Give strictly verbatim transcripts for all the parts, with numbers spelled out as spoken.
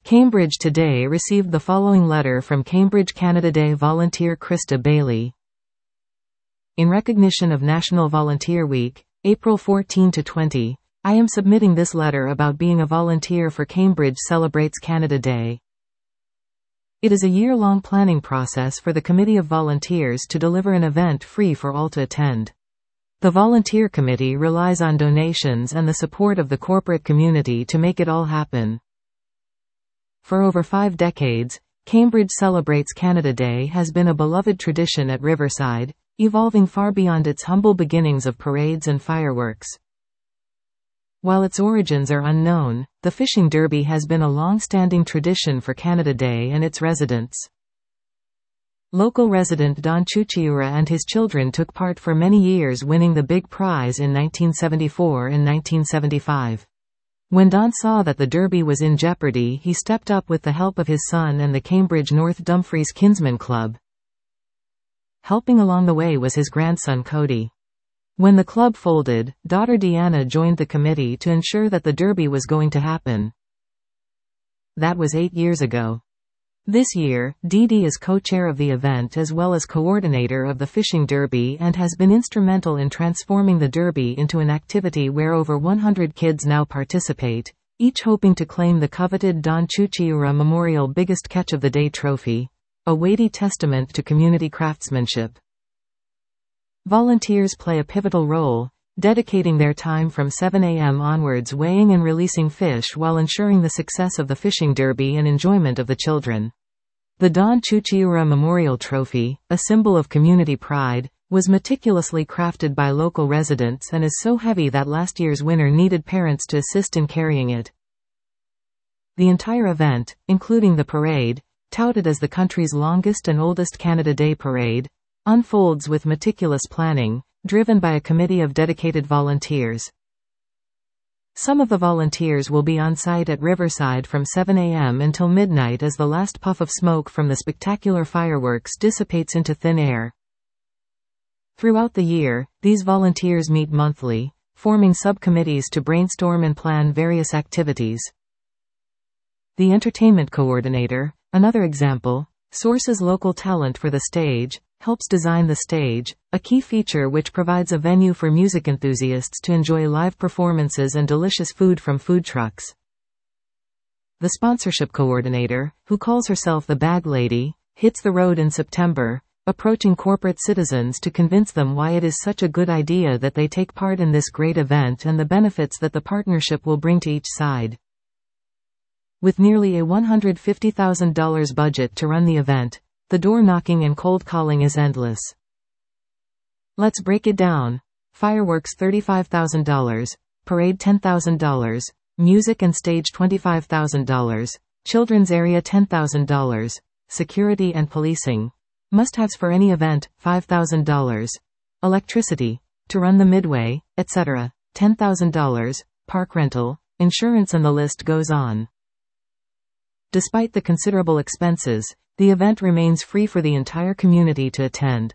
Cambridge Today received the following letter from Cambridge Canada Day volunteer Krista Bailey. In recognition of National Volunteer Week, April fourteenth to twentieth, I am submitting this letter about being a volunteer for Cambridge Celebrates Canada Day. It is a year-long planning process for the Committee of Volunteers to deliver an event free for all to attend. The Volunteer Committee relies on donations and the support of the corporate community to make it all happen. For over five decades, Cambridge Celebrates Canada Day has been a beloved tradition at Riverside, evolving far beyond its humble beginnings of parades and fireworks. While its origins are unknown, the Fishing Derby has been a long-standing tradition for Canada Day and its residents. Local resident Don Chuchiura and his children took part for many years, winning the big prize in nineteen seventy-four and nineteen seventy-five. When Don saw that the Derby was in jeopardy, he stepped up with the help of his son and the Cambridge North Dumfries Kinsmen Club. Helping along the way was his grandson Cody. When the club folded, daughter Deanna joined the committee to ensure that the Derby was going to happen. That was eight years ago. This year, Dee Dee is co-chair of the event as well as coordinator of the Fishing Derby and has been instrumental in transforming the Derby into an activity where over one hundred kids now participate, each hoping to claim the coveted Don Chuchiura Memorial Biggest Catch of the Day trophy, a weighty testament to community craftsmanship. Volunteers play a pivotal role, dedicating their time from seven a m onwards weighing and releasing fish while ensuring the success of the Fishing Derby and enjoyment of the children. The Don Chuchiura Memorial Trophy, a symbol of community pride, was meticulously crafted by local residents and is so heavy that last year's winner needed parents to assist in carrying it. The entire event, including the parade, touted as the country's longest and oldest Canada Day parade, unfolds with meticulous planning, driven by a committee of dedicated volunteers. Some of the volunteers will be on site at Riverside from seven a m until midnight as the last puff of smoke from the spectacular fireworks dissipates into thin air. Throughout the year, these volunteers meet monthly, forming subcommittees to brainstorm and plan various activities. The entertainment coordinator, another example, sources local talent for the stage, helps design the stage, a key feature which provides a venue for music enthusiasts to enjoy live performances and delicious food from food trucks. The sponsorship coordinator, who calls herself the Bag Lady, hits the road in September, approaching corporate citizens to convince them why it is such a good idea that they take part in this great event and the benefits that the partnership will bring to each side. With nearly a one hundred fifty thousand dollars budget to run the event, the door-knocking and cold-calling is endless. Let's break it down. Fireworks thirty-five thousand dollars, parade ten thousand dollars, music and stage twenty-five thousand dollars, children's area ten thousand dollars, security and policing. Must-haves for any event, five thousand dollars. Electricity, to run the midway, et cetera, ten thousand dollars, park rental, insurance, and the list goes on. Despite the considerable expenses, the event remains free for the entire community to attend.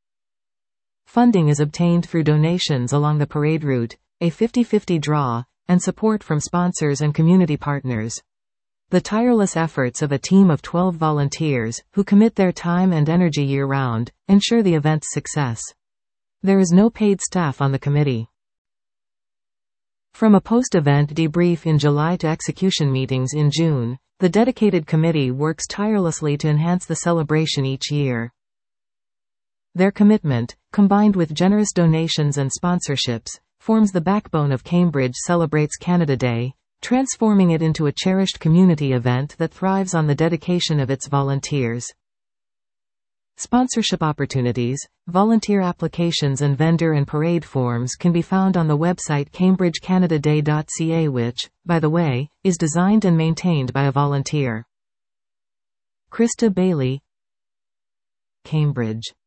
Funding is obtained through donations along the parade route, a fifty-fifty draw, and support from sponsors and community partners. The tireless efforts of a team of twelve volunteers, who commit their time and energy year-round, ensure the event's success. There is no paid staff on the committee. From a post-event debrief in July to execution meetings in June, the dedicated committee works tirelessly to enhance the celebration each year. Their commitment, combined with generous donations and sponsorships, forms the backbone of Cambridge Celebrates Canada Day, transforming it into a cherished community event that thrives on the dedication of its volunteers. Sponsorship opportunities, volunteer applications and vendor and parade forms can be found on the website cambridge canada day dot c a, which, by the way, is designed and maintained by a volunteer. Krista Bailey, Cambridge.